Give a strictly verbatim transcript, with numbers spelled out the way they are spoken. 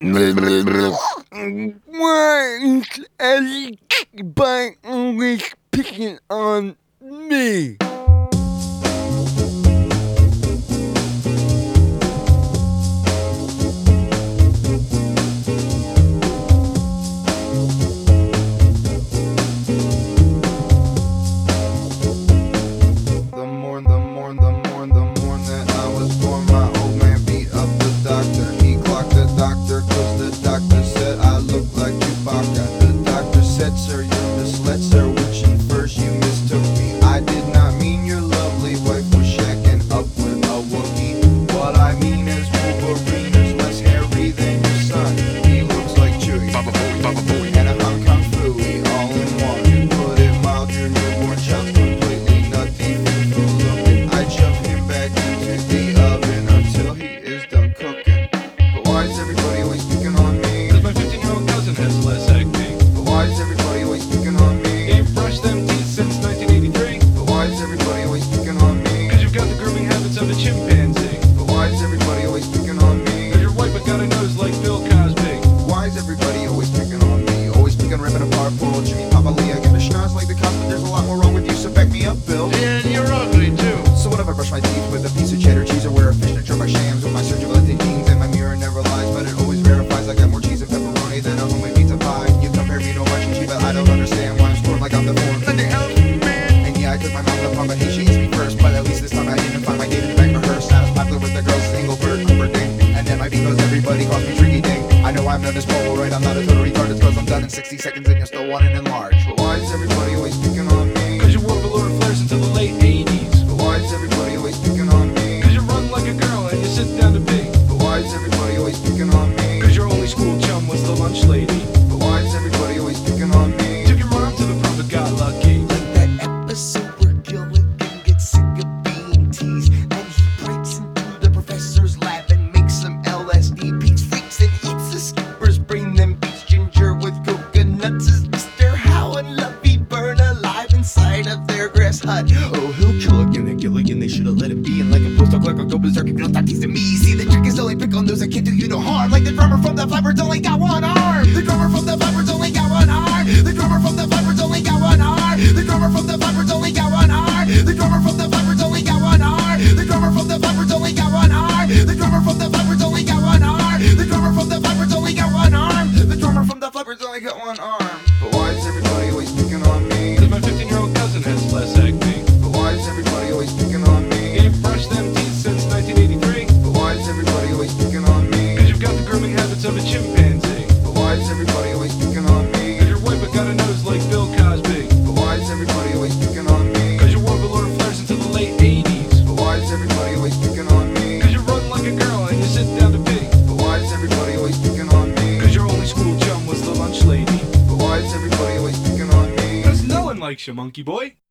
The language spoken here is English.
Why is everybody always picking on me? The more, the more, the more, the more that I was born, my old man beat up the doctor. He clocked the doctor cause the doctor said I look like Chewbacca. The doctor said, sir, you're misled, sir, which infers you mistook me. I did not mean your lovely wife was shacking up with a Wookiee. What I mean is Wolverine is less hairy than your son. He looks like Chewie, Baba Booey, Baba Booey, and a Hong Kong Phooey all in one. You put it mild, your newborn child's completely nutty. I shove him back into the oven until he is done cooking. But why is everybody always picking on me? Cause my fifteen-year-old cousin has less acne. But why is everybody always picking on me? Ain't brushed them teeth since nineteen eighty-three. But why is everybody always picking on me? Cause you've got the grooming habits of a chimpanzee. But why is everybody always picking on me? Cause you're white but got a nose like Bill Cosby. Why is everybody always picking on me? Always picking, ripping apart poor old Jimmy Papa Lee. I get a schnoz like the cops, but there's a lot more wrong with you, so back me up, Bill. And you're ugly too. So what if I brush my teeth with a piece of cheddar cheese, or wear a fishnet shirt by Shams with my surgical jeans, and my mirror never lies, but it always verifies I got more cheese and pepperoni than a homemade pizza pie. You compare me to a much cheap, but I don't understand why I'm scored like I'm the fourth. Nothing else, man. And yeah, I took my mom to prom, but hey, she hits me first. But at least this time I didn't find my date in the back rehearse. Not as popular with the girls, single bird, Cooper Ding. And then my because everybody calls me Tricky Ding. I know I'm not as Polaroid, I'm not a total retard. It's cause I'm done in sixty seconds and you're still wanting enlarge. But why is everybody always picking on me? Cause you wore velour flares until the late eighties. But why is everybody always picking on me? Cause you run like a girl and you sit down to pee. But why is everybody always picking on me? Cause your only school chum was the lunch lady. But why is everybody always picking on me? Took your mom to the prom but got lucky. Like that episode where Gilligan gets sick of being teased, and he breaks into the professor's lab and makes some L S D beats, freaks and eats the skipper's brain, then beats Ginger with coconuts as Mister How and Luffy burn alive inside of their grass hut. Oh, he'll kill again and Gilligan, they should've let it be. And like a postdoc clerk, I'll go berserk if you don't stop teasing me. See, the trick is only pick on those that can't do you no harm. Like the drummer from the Flappers only got one arm. The drummer from the Flappers only got one arm. The drummer from the Flappers only got one arm. The drummer from the Flappers only got one arm. The drummer from the Flappers only got one arm. The drummer from the Flappers only got one arm. The drummer from the Flappers only got one arm. The drummer from the Flappers only got one arm. The drummer from the Flappers only got one arm. But why is everybody always picking on me? Cause my fifteen-year-old cousin has less acne. But why is everybody always picking on me? Ain't brushed them teeth since nineteen eighty-three. But why is everybody always picking on me? Cause you've got the grooming habits of a chimpanzee. But why is everybody always picking on me? Cause you're white but got a nose like Bill Cosby. But why is everybody always picking on me? Cause you wore velour flares until the late eighties. But why is everybody always picking on me? Cause you run like a girl and you sit down to pee. But why is everybody always picking on me? Cause your only school chum was the lunch lady. But why is everybody always picking on me? Cause no one likes you, monkey boy.